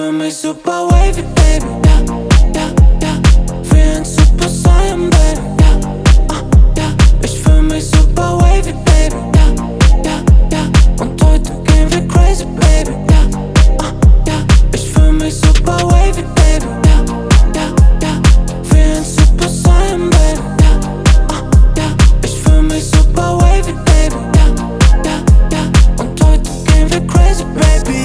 fühl mich super wavy, baby. Ja, ja, ja, wie ein Super Saiyan, baby. Ja, ja, ich fühl mich super wavy, baby. Ja, ja, ja, und heute gehen wir crazy, baby. Ja, ja, ich fühl mich super wavy, baby. Ja, ja, ja, wie ein Super Saiyan, baby. Ja, ja, ich fühl mich super wavy, baby. Ja, ja, ja, und heute gehen wir crazy, baby.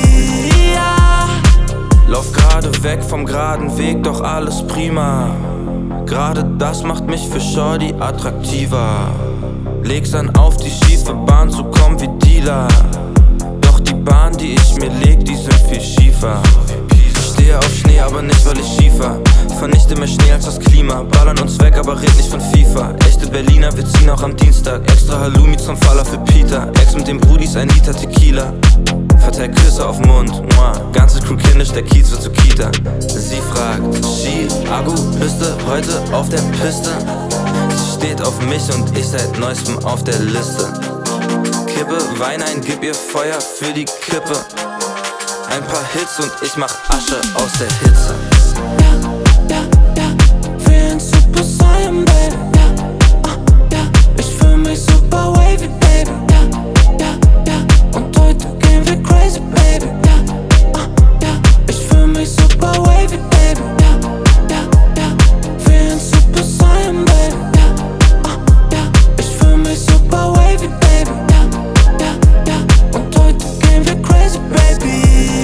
Lauf gerade weg vom geraden Weg, doch alles prima. Gerade das macht mich für Shorty attraktiver. Leg's an auf die schiefe Bahn zu kommen wie Dealer. Doch die Bahn, die ich mir leg, die sind viel schiefer. Ich stehe auf Schnee, aber nicht weil ich schiefer. Vernichte mehr Schnee als das Klima. Ballern uns weg, aber red nicht von FIFA. Echte Berliner, wir ziehen auch am Dienstag. Extra Halloumi zum Faller für Peter. Ex mit den Brudis, 1 Liter Tequila. Verteil Küsse auf den Mund, ganze Crew kindisch, der Kiez wird zu Kita. Sie fragt, Ski, Agu, Liste, heute auf der Piste. Sie steht auf mich und ich seit neuestem auf der Liste. Kippe Wein ein, gib ihr Feuer für die Kippe. Ein paar Hits und ich mach Asche aus der Hitze. Ja, ja, ja, wie ein Super Saiyan, baby. Ja, ja, ich fühl mich super wavy, baby. Ja, ja, ja, und heute gehen wir crazy, baby. Ja, ja, ich fühl mich super wavy, baby. Ja, ja, ja, wie ein Super Saiyan, baby. Ja, ja, ich fühl mich super wavy, baby. Ja, ja, ja, und heute gehen wir crazy, baby.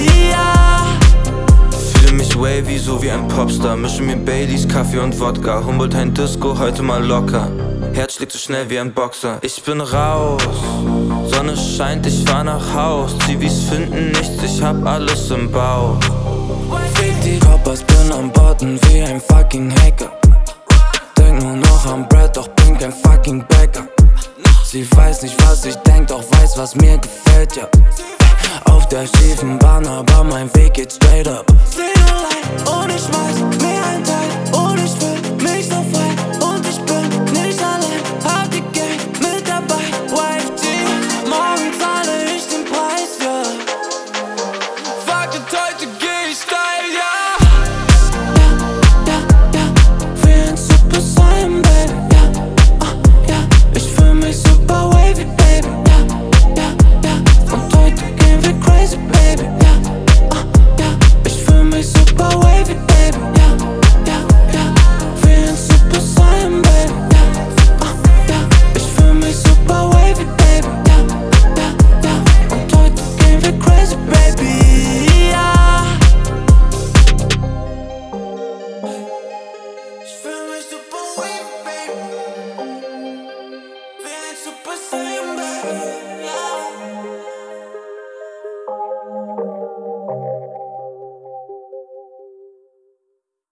Fühle mich wavy, so wie ein Popstar. Mische mir Baileys, Kaffee und Wodka. Humboldt ein Disco, heute mal locker. Herz schlägt so schnell wie ein Boxer. Ich bin raus, Sonne scheint, ich fahr nach Haus. Zivis finden nichts, ich hab alles im Bauch. Fick die Coppers, bin am Boden wie ein fucking Hacker. Denk nur noch am Bread, doch bin kein fucking Bäcker. Sie weiß nicht, was ich denk, doch weiß, was mir gefällt, ja. Auf der schiefen Bahn, aber mein Weg geht straight up. Und ich weiß,